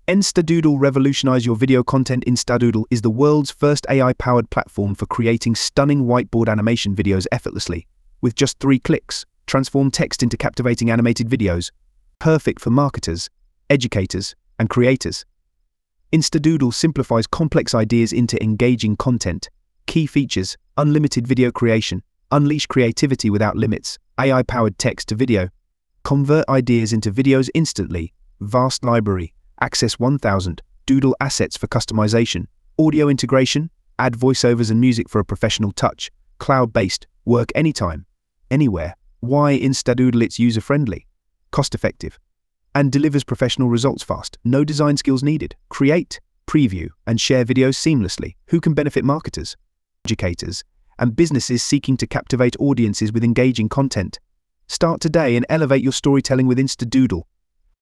Instadoodle, revolutionize your video content. Instadoodle is the world's first AI-powered platform for creating stunning whiteboard animation videos effortlessly. With just 3 clicks, transform text into captivating animated videos, perfect for marketers, educators, and creators. Instadoodle simplifies complex ideas into engaging content. Key features: unlimited video creation, unleash creativity without limits, AI-powered text to video, convert ideas into videos instantly, vast library, access 1,000 doodle assets for customization, audio integration, add voiceovers and music for a professional touch, cloud-based, work anytime, anywhere. Why Instadoodle? It's user-friendly, cost-effective, and delivers professional results fast. No design skills needed. Create, preview, and share videos seamlessly. Who can benefit? Marketers, educators, and businesses seeking to captivate audiences with engaging content. Start today and elevate your storytelling with Instadoodle.